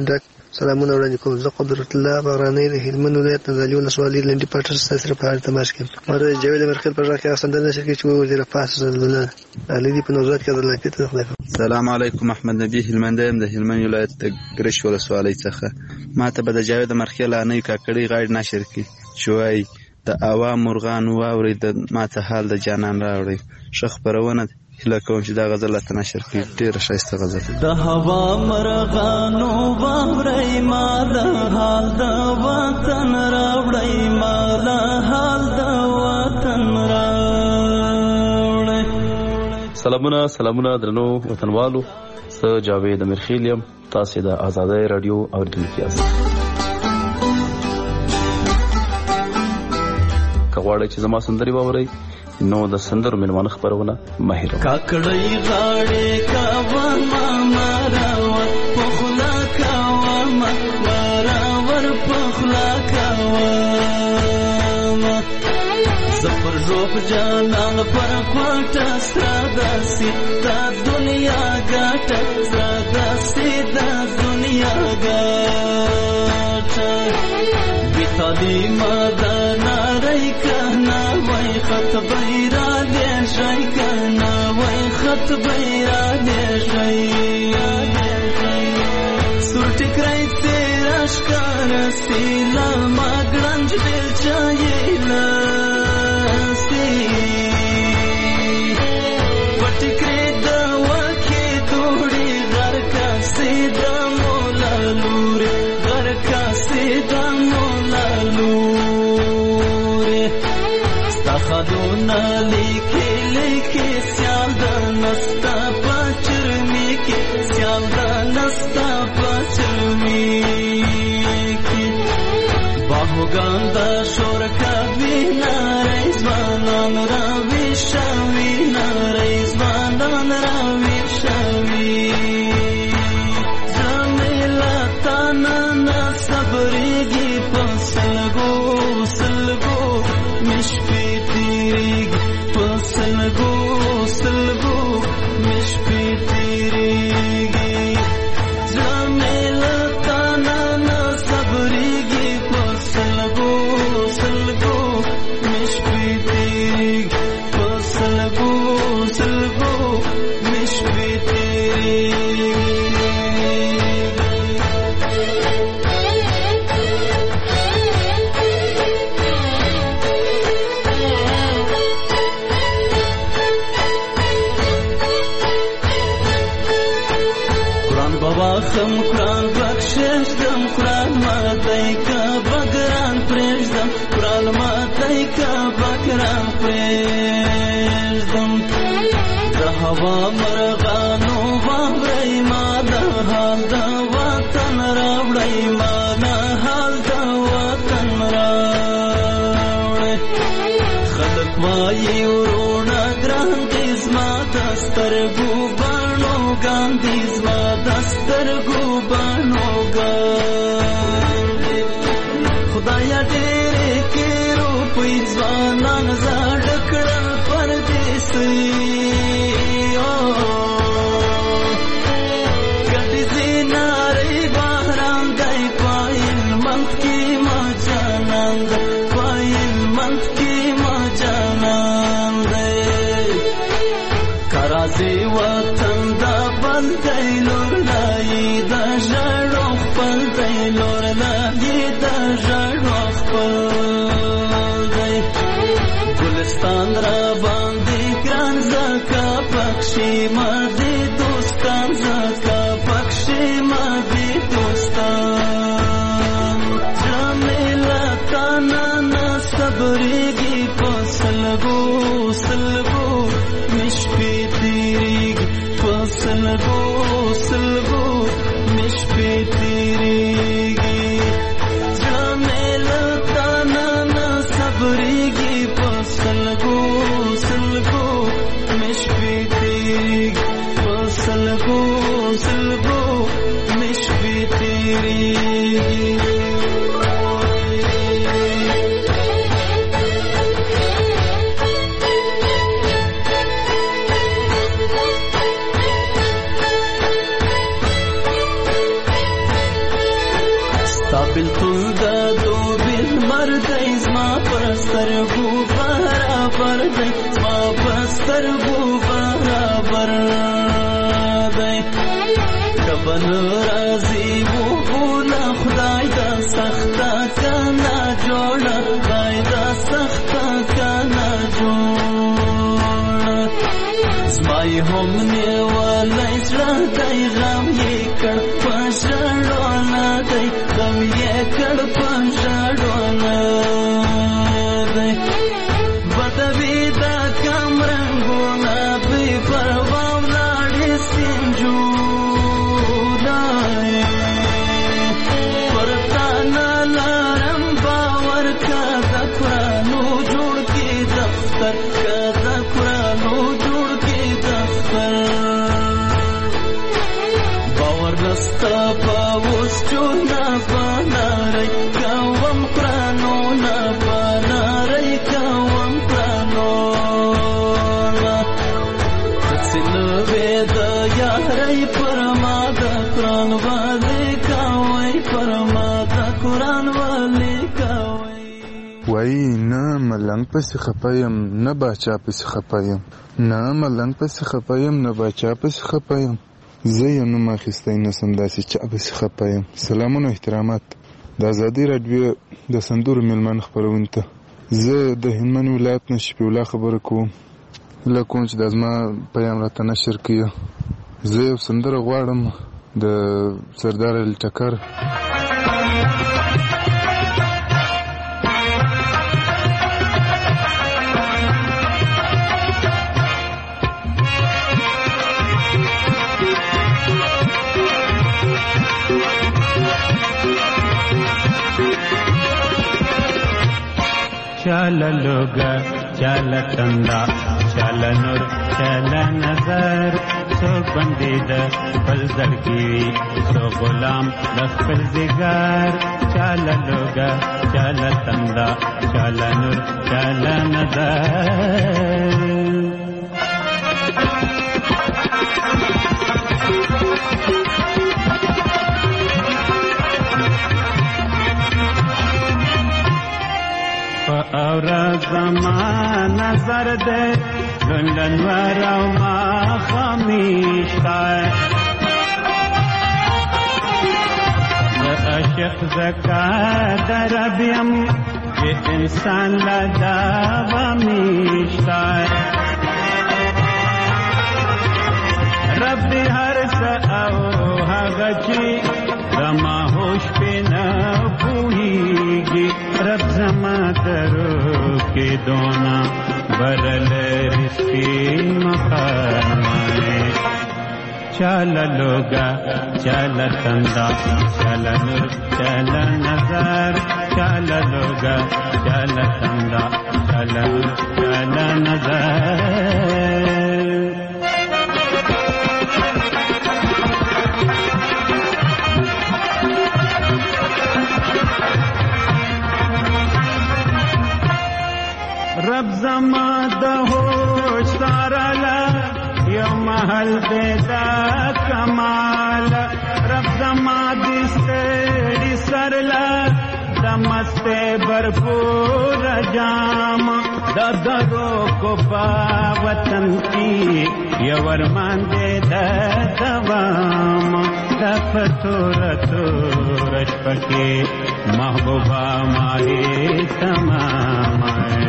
سلامونه وړاندې کوم. زه قدرت الله بغرانی د هلمند ولایت نازلي ولسوالۍ لنډي پټر سره په اړه تماس کوم. مره جاوید مرخیل پر راکې سندره نشر کې چې وزیر پاس زلزلہ علي په نوزاد کې درلکې ته خلک. سلام علیکم. احمد نبی هلمند يم د هلمند ولایت د ګرش ولسوالۍ څخه. ماته به د جاوید مرخیل انې کاکړي غاړ نشر کې شوی د عوام مرغان واوري د ماته حال د جانان راوړي شخ پرونه هله کوم چې دا غزل ته نشر کړي. ډیره ښایسته غزل د هوا مرغانو واوري ما د حال د وطن راوړي ما د حال د وطن راوړي. سلامونه درنو وطنوالو. زه جاوید مرخیل یم. تاسو د آزادۍ رادیو اوریدونکي یاست. که غواړئ چې زما سندرې واورئ نو د سندرو مېلمانه خپرونه مه هېروئ. کاکړۍ غاړې کوه مراور پخلا کوه مراور پخلا کوه زه پر ژوب جانان پر کوټه سره داسې دا دنیا ګټه سره داسې دا دنیا ګټه بې تعلیمه ده نارۍ کنه وای خط بیرا دې شي کنه وای خط بیرا دې شي سور ټکرای تیرا ښکار سیلا ما ګړنج دل چایلا سی پټکرې د وکه دوړي غر کا سیدا مولا لور غر کا سیدا مولا لور خدونا لیکي لیکي سیال د نستا پچرمی کې سیال د نستا پچرمی کې باهوګان د شور کوي نارې ځوانان راوي شوي نارې ځوانان راوي شوي زمیلا تانا صبرېږي په سلګو سلګو مشپې سلګو سلګو مشپې تیریږي زمیلا تانا نه صبرېږي په سلګو سلګو مشپې تیریږي په سلګو سلګو مشپې تیریږي. خم قرآن بخشش دم قرآن ماتی کا بگران پریش دم قرآن ماتی کا بگران پریش دم د هوا مرغانو واوري ما د حال د وطن راوړي ما د حال د وطن راوړي خلک وایي ورونه ګران دي زما د سترګو بڼو ګاندي زما سترګو بڼو ګاندي خدایا ډېرې کې روپۍ ځوانان زاړه کړل پردیسي ګټې زینارې بهران دی پایل منځ کې ما جانان دی پایل منځ کې ما جانان دی کرازي وطن دا بندی لور لای دا ژړو خپل دی لور لای دا ژړو خپل دی ګلستان را باندې ګران زکا پکشي ما دې دوستان زکا پکشي ما دې دوستان جمیلا تانا نه صبرېږي په سلګو سلګو مشپې تیریږي په سلګو سلګو مشپې تیریږي جمیلا تانا نه صبرېږي په سلګو سلګو مشپې تیریږي په سلګو سلګو مشپې تیریږي. بلتون دا دو بیل مردی زما پسترگو برابر دی زما پسترگو برابر دی کبن رازی و بولا خدای دا سختا کنا جوڑا خدای دا سختا کنا جوڑا زمای هم نیوالی زړه دی غم یې کړ په ژړونه دی غم یې کړ په ژړونه دی بدوي دا کم رنګونه بې پروا ولاړې سینجونه پر تا نه لرم باور که د قرانو جوړ کې دفتر که د قرانو جوړ کې دفتر باور نستا په اوس جوړه بنارئ کوم قرانو نه بنارئ کوم قرانو تسلوي د یاري پر ما د قران والي کوي پر ما د قران والي کوي وای نه ملنګ پسې خپایم نه باچا پسې خپایم نه ملنګ پسې خپایم نه باچا پسې خپایم زه یې نوم اخیستی نسم داسې چا پسې خپایم. سلامونه احترامات د ازادي راډیو د سندرو میلمانه خپرونې ته. زه د هلمند ولایت نه شفیع الله خبره کوم. هیله کوم چې دا زما پیام راته نشر کړي. زه یو سندره غواړم د سردار علي ټکر. چال لوگا چال تندا چال نور چال نظر سو بندید پل زرگی سو غلام دخل زگار چال لوگا چال تندا چال نور چال نظر اور زمان نظر دے گندن وراو ما خمیشتا عاشق زکا دربیم یہ انسان لدا ومیشتا رب ہر ساو حغچی زما ہوش پہ نہ پوہیگی رب زما درو کے دونا برل رشتی مقامائے چال لوگا چال تندا چال نور چال نظر چال لوگا چال تندا چال نور چال نظر رب زما د هوش سارلا یو محل دا کمال رب زما د سړي سرلا د مسته برپور جام د درو کو په وطن کې یو ورمان دې د دوام د فتور تورش پکې محبوبا ماهي تمام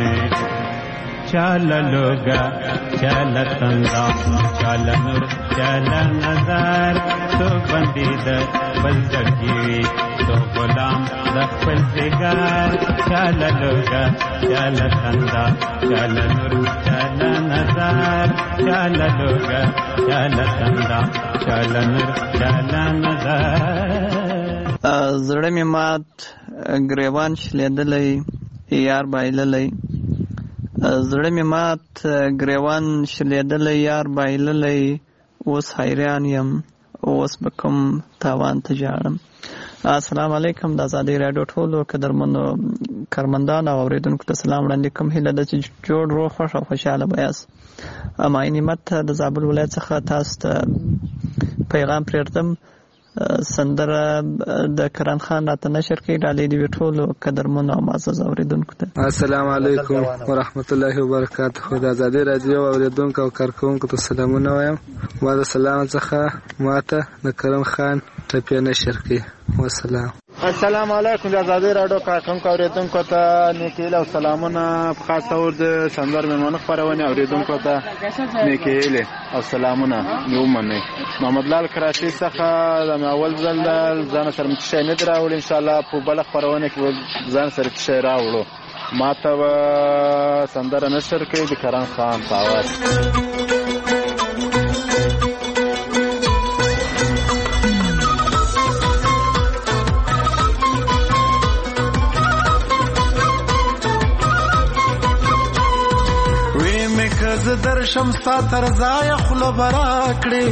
چال لوگا چال تندا چال نور چال نظر تو بندید بلدگی تو غلام دخل زگار چال لوگا چال تندا چال نور چال نظر چال لوگا چال تندا چال نور چال نظر زړه می مات گریوان شلیدلې یار بایللې زړه می مات گریوان شلیدلې یار بایللې اوس حیران یم اوس بکم تاوان ته جاړم. السلام علیکم د آزادۍ راډیو ټولو قدرمنو کارمندان او اوریدونکو ته سلام وړاندې کوم. هیله ده چې جوړ روغ خوښ او خوشحاله به یاست. معین نعمت د زابل ولایت څخه تاسو ته پیغام پرېږدم. سندره د کرن خان راته نشر کړي. ډالۍ دې ټولو قدرمنو او معزز اوریدونکو ته. السلام علیکم ورحمت الله وبرکاته. د آزادۍ رادیو اوریدونکو او کارکونکو ته سلامونه وایم. ما د سلام څخه ماته د کرن خان ټپې نشر کړي. والسلام. السلام علیکم د آزادۍ رادیو کارکونکو اوریدونکو ته نیکیل او سلامونه. په خاص تور د سندر میمونه خبرونه اوریدونکو ته نیکیل او سلامونه یو منئ. محمد لال کراچي څخه د اول ځل ځان سره متشای نه دراول. ان شاء الله په بل خبرونه کې ځان سره متشای راوړو. ماته و سندر نشر کوي د کرن خان په आवाज. درشم ستا تر ځای خوله برا کړې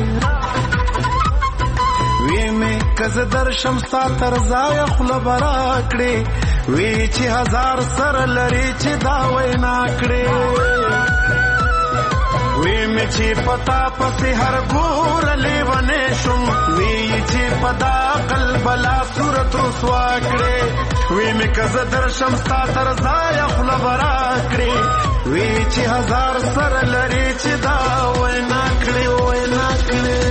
وی مې کز درشم ستا تر ځای خوله برا کړې وی چې هزار سر لري چې دا وینا کړې وی مې چې پتا پسې هر ګور لیونې شم وی چې پدا قلب لا صورت رسوا کړې وی مې کز درشم ستا تر ځای خوله برا کړې وی چې هزار سر لري چې دا وینا کړې وینا کړې.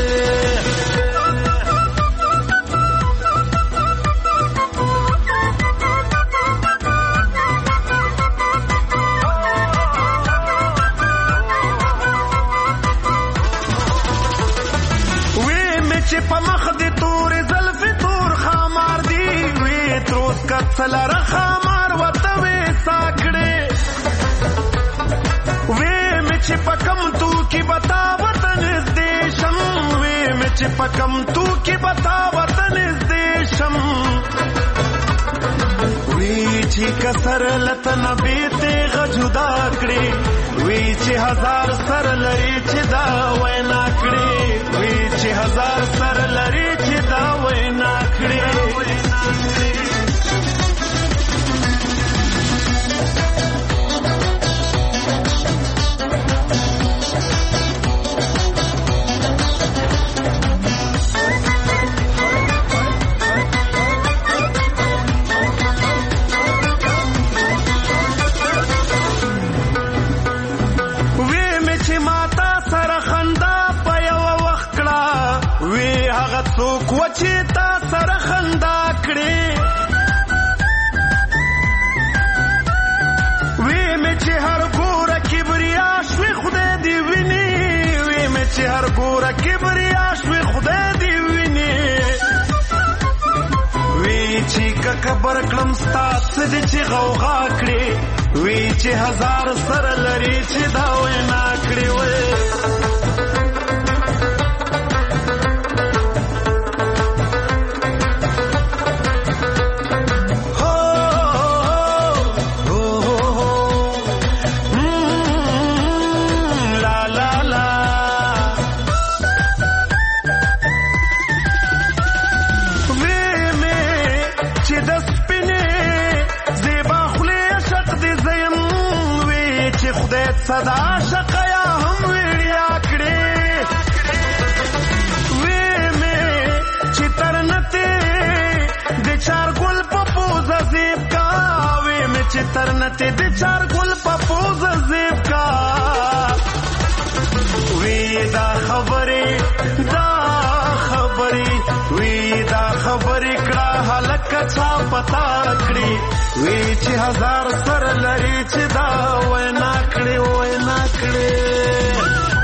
وی مې چې په مخ دې تورې زلفې تور خامار دي وی تروس کڅلره خامار وته وې ساکړې چې پکم تو کی بتا وطن دیشم وی میں چې پکم تو کی بتا وطن دیشم وی چې کسر لتن بیت غجدا کړي وی چې هزار سر لري چې دا وینا کړي وی چې هزار سر لري چې دا وینا کړي. څوک و چې تا سره خندا کړې وی مې چې هر ګوره کبریا شوې خدای دی ویني وی مې چې هر ګوره کبریا شوې خدای دی ویني وی چې کبر کړم ستا څه دې چې غوغا کړې وی چې هزار سر لري چې دا وینا کړې وی. صدا شقیا هم ویړیا کړې وی مې چې ترنته د چار ګل په پوز زیب کا وی مې چې ترنته د چار ګل په پوز زیب کا وی دا خبرې وی دا خبرې کړه هلک چا پتا کړې وی چې هزار سر لري چې دا وینا کړې وینا کړې.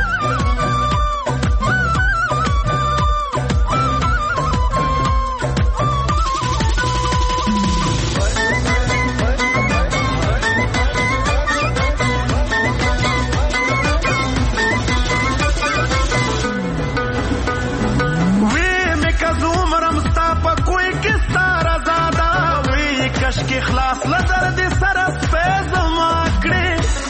خلاص لدر دې سره سپېزما کړې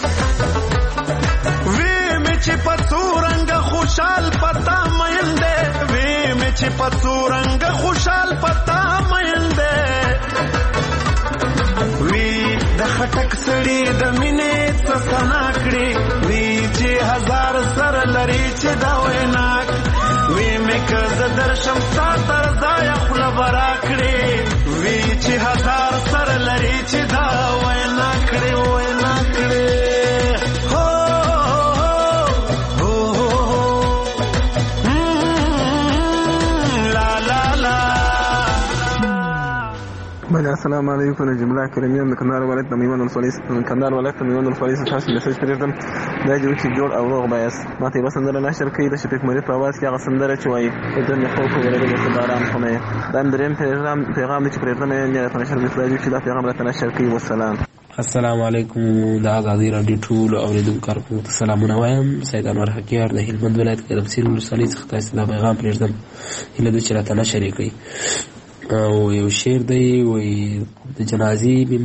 وی مې چې په څورنګ خوشحال پتا مین دې وی مې چې په څورنګ خوشحال پتا مین دې وی د خټک سړي د مینې څه سنا کړې وی چې هزار سر لري چې دا وینا وی مې که زه درشم ستا تر ځایه خوله به راکړې وی چې هزار سر لري چې دا وینا کړې وینا کړې السلام علیکم جمله کریمیان د کندهار ولایت د میوند ولسوالۍ څخه تاسو میسج پرېږدم دا جوړ چې جوړ او روغ بایاست ماته یوه سندره نشر کوي د شفیق مرید په اواز کې هغه سندره چې وایي د خلکو ورېدلو څه باران خونه یې دا هم درېیم پیغام دی چې پرېږدم یې راته نشر مې خدای چې دا پیغام راته نشر کوي والسلام السلام علیکم د ازادي راډیو ټولو اورېدونکو کارکونکو ته سلامونه وایم سید انور حکیار د هلمند ولایت کې د بصیر ولسوالۍ څخه تاسو ته دا پیغام پرېږدم هیله ده چې راته نشر یې کړئ او یو شعر دی وایي د جنازې مې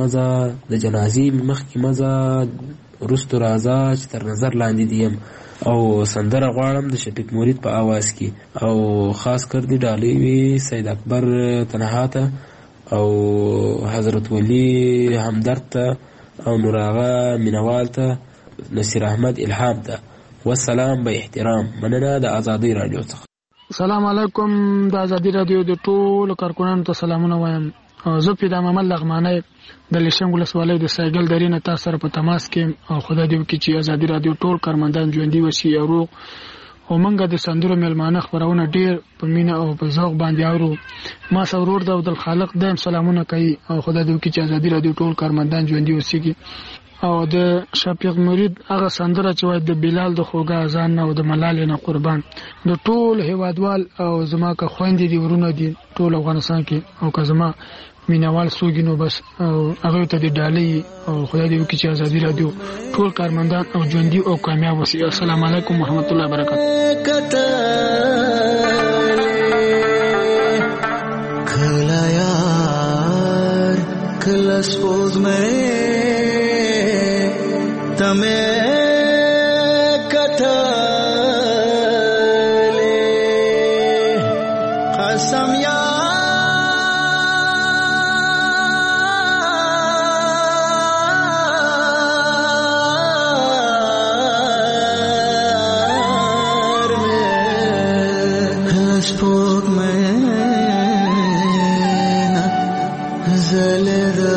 مخکې مزه وروستو راځه چې تر نظر لاندې دي یم او سندره غواړم د شفیق مرید په آواز کې او خاص کر دې ډالۍ وي سید اکبر تنها ته او حضرت ولی همدرد ته او نور آغا مینوال ته نصیر احمد الهام ته والسلام به احترام مننه د ازادي راډیو څخه السلام علیکم د ازادي راډیو د ټولو کارکونانو ته سلامونه وایم زه پیدا محمد لغمانی د لیشنګ ولسوالۍ د سایګل درې نه تاسو سره په تماس کې او خدای دې وکړي چې ازادي راډیو ټول کارمندان ژوندي وشي او روغ او موږ د سندرو میلمانه خپرونه ډېر په مینه او په ذوق باندې اورو ما سرور د عبدالخالق دایم سلامونه کوي او خدای دې وکړي چې ازادي راډیو ټول کارمندان ژوندي اوسېږي او د شفیق مرید هغه سندره چې وایي د بلال د خوږه اذان نه او د ملالې نه قربان د ټول هیوادوال او زما که خویندې دي ورونه دي ټول افغانستان کې او که زما مینوال سوګي نو بس او هغه ته د ډالۍ او خدای دې وکړي چې ازادي راډیو ټول کارمندان او ژوندي او کامیاب وسی السلام علیکم ورحمت الله وبرکاته کلا یار کلا سپوز مې تمه کتلې قسم یار سپوږ مې زلده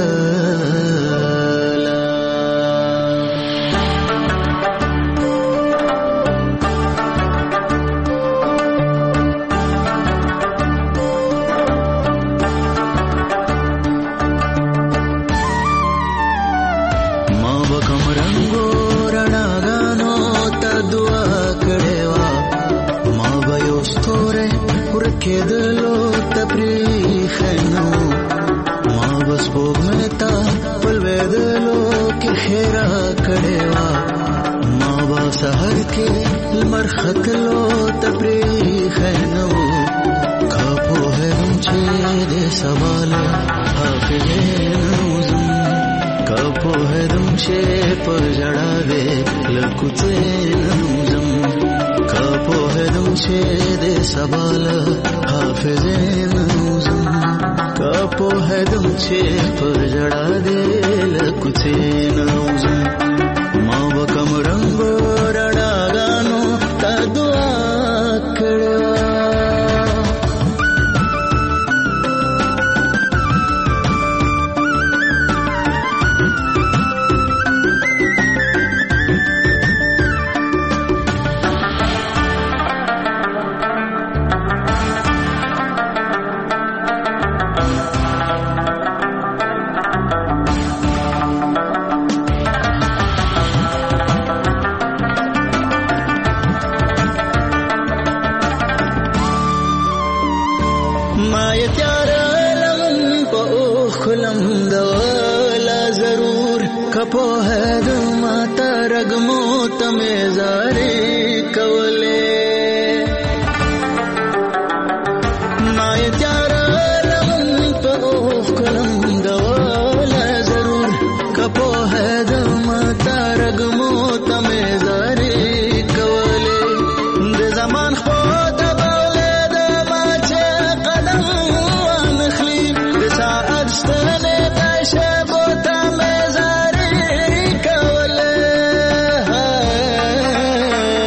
کېدلو تپریخنو ما بس پوغمتا پلوېدلو کې خیرا کړېوا ما با سحر کې لمر ختلو تپریخنو کاپو هرم چې دې سوال حافظم کاپو هرم چې پر جړاوې لکوڅې کاپو هدم چې دې سوال حافظین نوزم کاپو هدم چې پر جړا دې لکوڅې نوزم ما وکم رنگ رڼاګانو تا دعا کړو کپو ہے ماتا رگمو تمہیں زاری کولے مائے تیارا لغن پا اوخ کلم دولا ضرور کپو ہے ماتا رگمو تمہیں زاری کولے دے زمان خود بولے دے ماچے قدم وانخلی دے ساعت ستنے پیشے بوتا میں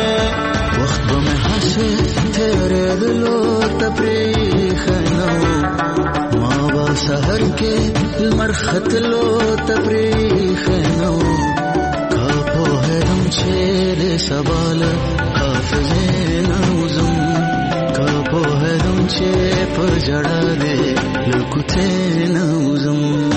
تلو تپریخ نو کا پوهدم چې سبال حافظه نوزم کا پوهدم چې په جړه دې لکوته نوزم